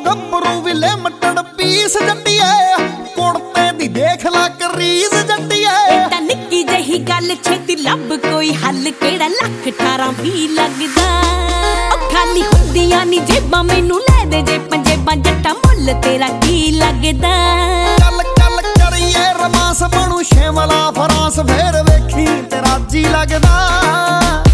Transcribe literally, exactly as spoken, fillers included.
ਗੱਭਰੂ ਵੀ limited piece ਜੱਟੀਏ ਕੁੜਤੇ ਦੀ ਦੇਖ ਲਾ ਕਰੀਜ਼ ਜੱਟੀਏ ਇਹ ਤਾਂ ਨਿੱਕੀ ਜਿਹੀ ਗੱਲ ਛੇਤੀ ਲੱਭ ਕੋਈ ਹੱਲ ਕਿਹੜਾ ਲੱਖ ਅਠਾਰਾਂ ਵੀਹ ਲੱਗਦਾ ਉਹ ਖਾਲੀ ਹੁੰਦੀਆਂ ਨੀ ਜੇਬਾਂ ਮੈਨੂੰ ਲੈ ਦੇ ਜੇ ਪੰਜੇਬਾਂ ਜੱਟਾ ਮੁੱਲ ਤੇਰਾ ਕੀ ਲੱਗਦਾ ਚੱਲ ਚੱਲ ਕਰੀਏ ਰਮਾਸ ਬਣੂ ਸ਼ਿਮਲਾ ਫਰਾਂਸ ਫੇਰ ਵੇਖੀ ਤੇਰਾ ਜੀ ਲੱਗਦਾ।